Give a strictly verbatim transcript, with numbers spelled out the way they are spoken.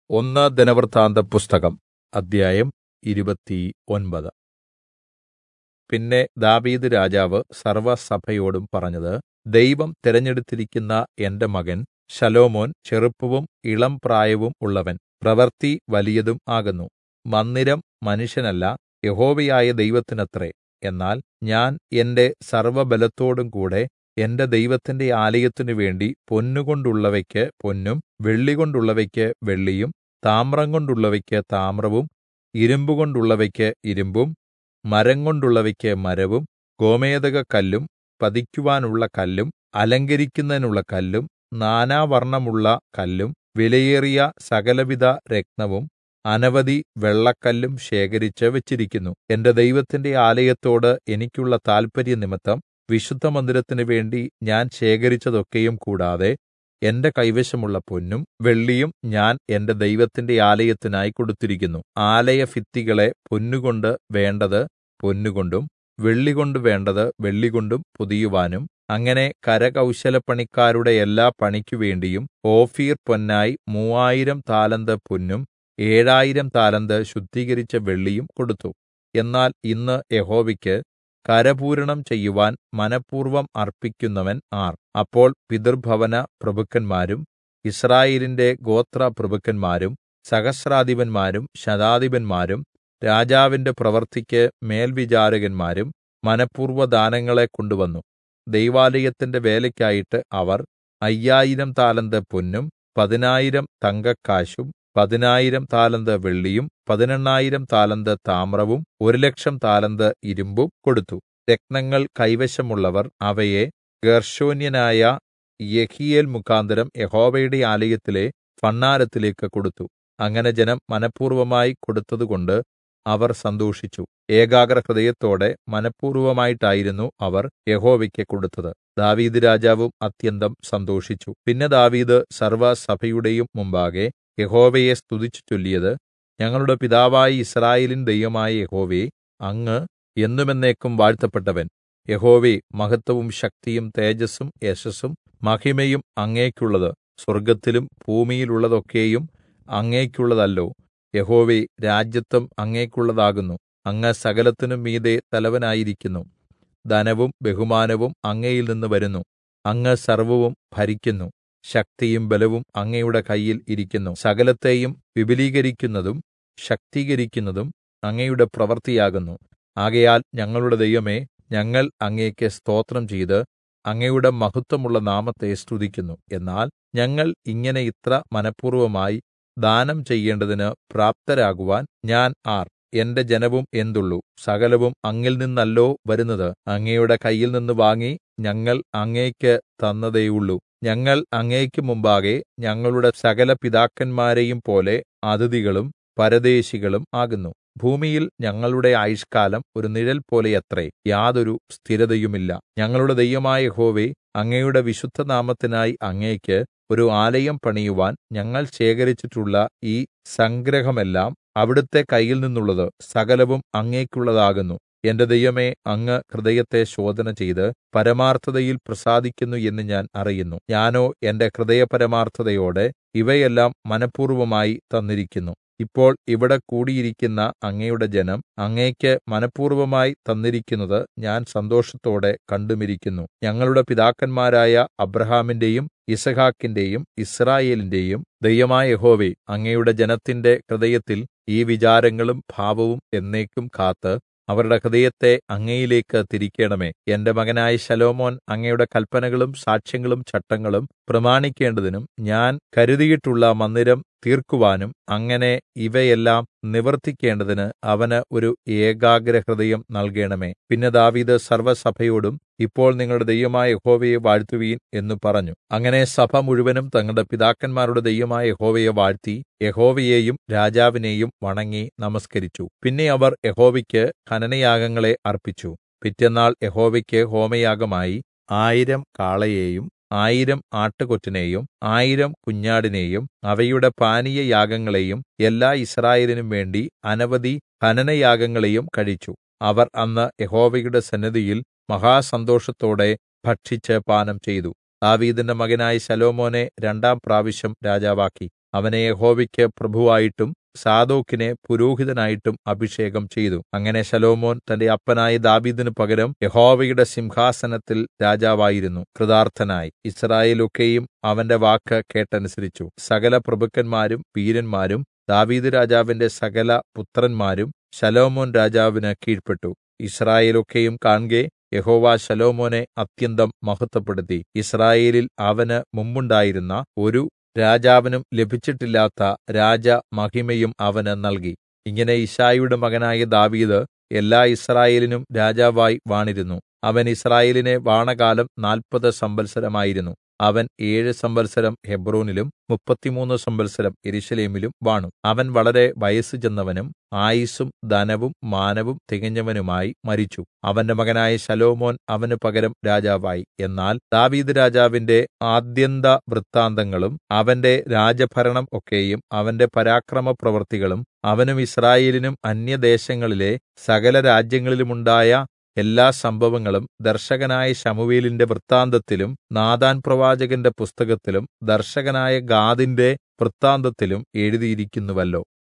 ഒന്ന് ദിനവൃത്താന്തപുസ്തകം അദ്ധ്യായം ഇരുപത്തിയൊൻപത്. പിന്നെ ദാവീദ് രാജാവ് സർവ്വസഭയോടും പറഞ്ഞത്, ദൈവം തിരഞ്ഞെടുത്തിരിക്കുന്ന എന്റെ മകൻ ശലോമോൻ ചെറുപ്പവും ഇളംപ്രായവും ഉള്ളവൻ, പ്രവൃത്തി വലിയതും ആകുന്നു. മന്ദിരം മനുഷ്യനല്ല, യഹോവയായ ദൈവത്തിനത്രേ. എന്നാൽ ഞാൻ എന്റെ സർവ്വബലത്തോടും കൂടെ എന്റെ ദൈവത്തിന്റെ ആലയത്തിനു വേണ്ടി പൊന്നുകൊണ്ടുള്ളവയ്ക്ക് പൊന്നും വെള്ളികൊണ്ടുള്ളവയ്ക്ക് വെള്ളിയും താമ്രംകൊണ്ടുള്ളവയ്ക്ക് താമ്രവും ഇരിമ്പുകൊണ്ടുള്ളവയ്ക്ക് ഇരുമ്പും മരംകൊണ്ടുള്ളവയ്ക്ക് മരവും ഗോമേദകക്കല്ലും പതിക്കുവാനുള്ള കല്ലും അലങ്കരിക്കുന്നതിനുള്ള കല്ലും നാനാവർണ്ണമുള്ള കല്ലും വിലയേറിയ സകലവിധ രത്നവും അനവധി വെള്ളക്കല്ലും ശേഖരിച്ച് വച്ചിരിക്കുന്നു. എന്റെ ദൈവത്തിന്റെ ആലയത്തോട് എനിക്കുള്ള താല്പര്യം നിമിത്തം വിശുദ്ധമന്ദിരത്തിനു വേണ്ടി ഞാൻ ശേഖരിച്ചതൊക്കെയും കൂടാതെ എന്റെ കൈവശമുള്ള പൊന്നും വെള്ളിയും ഞാൻ എന്റെ ദൈവത്തിന്റെ ആലയത്തിനായി കൊടുത്തിരിക്കുന്നു. ആലയഭിത്തികളെ പൊന്നുകൊണ്ട് വേണ്ടത് പൊന്നുകൊണ്ടും വെള്ളികൊണ്ട് വേണ്ടത് വെള്ളികൊണ്ടും പൊതിയുവാനും അങ്ങനെ കരകൗശലപ്പണിക്കാരുടെ എല്ലാ പണിക്കുവേണ്ടിയും ഓഫീർ പൊന്നായി മൂവായിരം താലന്ത് പൊന്നും ഏഴായിരം താലന്ത് ശുദ്ധീകരിച്ച വെള്ളിയും കൊടുത്തു. എന്നാൽ ഇന്ന് യഹോവയ്ക്ക് കരപൂരണം ചെയ്യുവാൻ മനഃപൂർവ്വം അർപ്പിക്കുന്നവൻ ആർ? അപ്പോൾ പിതൃഭവന പ്രഭുക്കന്മാരും യിസ്രായേലിന്റെ ഗോത്രപ്രഭുക്കന്മാരും സഹസ്രാധിപന്മാരും ശതാധിപന്മാരും രാജാവിന്റെ പ്രവൃത്തിക്ക് മേൽവിചാരകന്മാരും മനഃപൂർവ്വദാനങ്ങളെ കൊണ്ടുവന്നു. ദൈവാലയത്തിന്റെ വേലയ്ക്കായിട്ട് അവർ അയ്യായിരം താലന്ത് പൊന്നും പതിനായിരം തങ്കക്കാശും പതിനായിരം താലന്ത് വെള്ളിയും പതിനെണ്ണായിരം താലന്ത് താമ്രവും ഒരു ലക്ഷം താലന്ത് ഇരുമ്പും കൊടുത്തു. രത്നങ്ങൾ കൈവശമുള്ളവർ അവയെ ഗേർശോന്യനായ യെഹീയേൽ മുഖാന്തരം യഹോവയുടെ ആലയത്തിലെ ഭണ്ഡാരത്തിലേക്ക് കൊടുത്തു. അങ്ങനെ ജനം മനഃപൂർവ്വമായി കൊടുത്തതുകൊണ്ട് അവർ സന്തോഷിച്ചു. ഏകാഗ്രഹൃദയത്തോടെ മനഃപൂർവ്വമായിട്ടായിരുന്നു അവർ യഹോവയ്ക്ക് കൊടുത്തത്. ദാവീദ് രാജാവും അത്യന്തം സന്തോഷിച്ചു. പിന്നെ ദാവീദ് സർവ്വസഭയുടെയും മുമ്പാകെ യഹോവയെ സ്തുതിച്ചു ചൊല്ലിയത്, ഞങ്ങളുടെ പിതാവായ യിസ്രായേലിൻ ദൈവമായ യഹോവേ, അങ്ങ് എന്നും എന്നേക്കും വാഴ്ത്തപ്പെട്ടവൻ. യഹോവേ, മഹത്വവും ശക്തിയും തേജസ്സും യശസ്സും മഹിമയും അങ്ങേക്കുള്ളത്. സ്വർഗ്ഗത്തിലും ഭൂമിയിലുള്ളതൊക്കെയും അങ്ങേക്കുള്ളതല്ലോ. യഹോവേ, രാജത്വം അങ്ങേക്കുള്ളതാകുന്നു. അങ്ങ് സകലത്തിനും മീതെ തലവനായിരിക്കുന്നു. ധനവും ബഹുമാനവും അങ്ങയിൽ നിന്ന് വരുന്നു. അങ്ങ് സർവ്വവും ഭരിക്കുന്നു. ശക്തിയും ബലവും അങ്ങയുടെ കയ്യിൽ ഇരിക്കുന്നു. സകലത്തെയും വിപുലീകരിക്കുന്നതും ശക്തീകരിക്കുന്നതും അങ്ങയുടെ പ്രവൃത്തിയാകുന്നു. ആകയാൽ ഞങ്ങളുടെ ദൈവമേ, ഞങ്ങൾ അങ്ങേക്ക് സ്തോത്രം ചെയ്ത് അങ്ങയുടെ മഹത്വമുള്ള നാമത്തെ സ്തുതിക്കുന്നു. എന്നാൽ ഞങ്ങൾ ഇങ്ങനെ ഇത്ര മനഃപൂർവ്വമായി ദാനം ചെയ്യേണ്ടതിന് പ്രാപ്തരാകുവാൻ ഞാൻ ആർ? എന്റെ ജനവും എന്തുള്ളു? സകലവും അങ്ങിൽ നിന്നല്ലോ വരുന്നത്. അങ്ങയുടെ കയ്യിൽ നിന്ന് വാങ്ങി ഞങ്ങൾ അങ്ങേക്ക് തന്നതേയുള്ളൂ. ഞങ്ങൾ അങ്ങേക്ക് മുമ്പാകെ ഞങ്ങളുടെ സകല പിതാക്കന്മാരെയും പോലെ അതിഥികളും പരദേശികളും ആകുന്നു. ഭൂമിയിൽ ഞങ്ങളുടെ ആയുഷ്കാലം ഒരു നിഴൽ പോലെയത്രേ, യാതൊരു സ്ഥിരതയുമില്ല. ഞങ്ങളുടെ ദൈവമായ യഹോവേ, അങ്ങയുടെ വിശുദ്ധനാമത്തിനായി അങ്ങേക്ക് ഒരു ആലയം പണിയുവാൻ ഞങ്ങൾ ശേഖരിച്ചിട്ടുള്ള ഈ സംഗ്രഹമെല്ലാം അവിടുത്തെ കയ്യിൽ നിന്നുള്ളത്. സകലവും അങ്ങേക്കുള്ളതാകുന്നു. എന്റെ ദൈവമേ, അങ്ങ് ഹൃദയത്തെ ശോധന ചെയ്ത് പരമാർത്ഥതയിൽ പ്രസാദിക്കുന്നു എന്ന് ഞാൻ അറിയുന്നു. ഞാനോ എന്റെ ഹൃദയപരമാർത്ഥതയോടെ ഇവയെല്ലാം മനഃപൂർവ്വമായി തന്നിരിക്കുന്നു. ഇപ്പോൾ ഇവിടെ കൂടിയിരിക്കുന്ന അങ്ങയുടെ ജനം അങ്ങേക്ക് മനഃപൂർവ്വമായി തന്നിരിക്കുന്നത് ഞാൻ സന്തോഷത്തോടെ കണ്ടുമിരിക്കുന്നു. ഞങ്ങളുടെ പിതാക്കന്മാരായ അബ്രാഹാമിന്റെയും യിസ്ഹാക്കിന്റെയും യിസ്രായേലിന്റെയും ദൈവമായ യഹോവേ, അങ്ങയുടെ ജനത്തിന്റെ ഹൃദയത്തിൽ ഈ വിചാരങ്ങളും ഭാവവും എന്നേക്കും കാത്ത് അവരുടെ ഹൃദയത്തെ അങ്ങയിലേക്ക് തിരിക്കേണമേ. എന്റെ മകനായ ശലോമോൻ അങ്ങയുടെ കല്പനകളും സാക്ഷ്യങ്ങളും ചട്ടങ്ങളും പ്രമാണിക്കേണ്ടതിനും ഞാൻ കരുതിയിട്ടുള്ള മന്ദിരം തീർക്കുവാനും അങ്ങനെ ഇവയെല്ലാം നിവർത്തിക്കേണ്ടതിന് അവന് ഒരു ഏകാഗ്രഹൃദയം നൽകണമേ. പിന്നെ ദാവീദ് സർവ്വസഭയോടും, ഇപ്പോൾ നിങ്ങളുടെ ദൈവമായ യഹോവയെ വാഴ്ത്തുവീൻ എന്ന് പറഞ്ഞു. അങ്ങനെ സഭ മുഴുവനും തങ്ങളുടെ പിതാക്കന്മാരുടെ ദൈവമായ യഹോവയെ വാഴ്ത്തി യഹോവയെയും രാജാവിനെയും വണങ്ങി നമസ്കരിച്ചു. പിന്നെ അവർ യഹോവയ്ക്ക് ഹനനയാഗങ്ങളെ അർപ്പിച്ചു. പിറ്റെന്നാൾ യഹോവയ്ക്ക് ഹോമയാഗമായി ആയിരം കാളയെയും ആയിരം ആട്ടുകൊറ്റനെയും ആയിരം കുഞ്ഞാടിനെയും അവയുടെ പാനീയയാഗങ്ങളെയും എല്ലാ യിസ്രായേലിനും വേണ്ടി അനവധി ഹനനയാഗങ്ങളെയും കഴിച്ചു. അവർ അന്ന് യഹോവയുടെ സന്നിധിയിൽ മഹാസന്തോഷത്തോടെ ഭക്ഷിച്ച് പാനം ചെയ്തു. ദാവീദിന്റെ മകനായ ശലോമോനെ രണ്ടാം പ്രാവശ്യം രാജാവാക്കി. അവനെ യഹോവയ്ക്ക് പ്രഭുവായിട്ടും സാദോക്കിനെ പുരോഹിതനായിട്ടും അഭിഷേകം ചെയ്തു. അങ്ങനെ ശലോമോൻ തന്റെ അപ്പനായ ദാവീദിന് പകരം യഹോവയുടെ സിംഹാസനത്തിൽ രാജാവായിരുന്നു കൃതാർത്ഥനായി. യിസ്രായേൽ ഒക്കെയും അവന്റെ വാക്ക് കേട്ടനുസരിച്ചു. സകല പ്രഭുക്കന്മാരും വീരന്മാരും ദാവീദ് രാജാവിന്റെ സകല പുത്രന്മാരും ശലോമോൻ രാജാവിന് കീഴ്പെട്ടു. യിസ്രായേൽ ഒക്കെയും കാൺകെ യഹോവ ശലോമോനെ അത്യന്തം മഹത്വപ്പെടുത്തി. യിസ്രായേലിൽ അവന് മുമ്പുണ്ടായിരുന്ന ഒരു രാജാവിനും ലഭിച്ചിട്ടില്ലാത്ത രാജമഹിമയും അവന് നൽകി. ഇങ്ങനെ യിശ്ശായിയുടെ മകനായ ദാവീദ് എല്ലാ യിസ്രായേലിനും രാജാവായി വാണിരുന്നു. അവൻ യിസ്രായേലിനെ വാണകാലം നാല്പത് സംവത്സരമായിരുന്നു. അവൻ ഏഴ് സംവത്സരം ഹെബ്രോനിലും മുപ്പത്തിമൂന്ന് സംവത്സരം യെരൂശലേമിലും വാണു. അവൻ വളരെ വയസ്സ് ചെന്നവനും ആയുസ്സും ധനവും മാനവും തികഞ്ഞവനുമായി മരിച്ചു. അവന്റെ മകനായ ശലോമോൻ അവന് പകരം രാജാവായി. എന്നാൽ ദാവീദ് രാജാവിന്റെ ആദ്യന്തവൃത്താന്തങ്ങളും അവന്റെ രാജഭരണം ഒക്കെയും അവന്റെ പരാക്രമപ്രവൃത്തികളും അവനും യിസ്രായേലിനും അന്യദേശങ്ങളിലെ സകല രാജ്യങ്ങളിലുമുണ്ടായ എല്ലാ സംഭവങ്ങളും ദർശകനായ ശമൂവേലിന്റെ വൃത്താന്തത്തിലും നാഥാൻ പ്രവാചകന്റെ പുസ്തകത്തിലും ദർശകനായ ഗാദിന്റെ വൃത്താന്തത്തിലും എഴുതിയിരിക്കുന്നുവല്ലോ.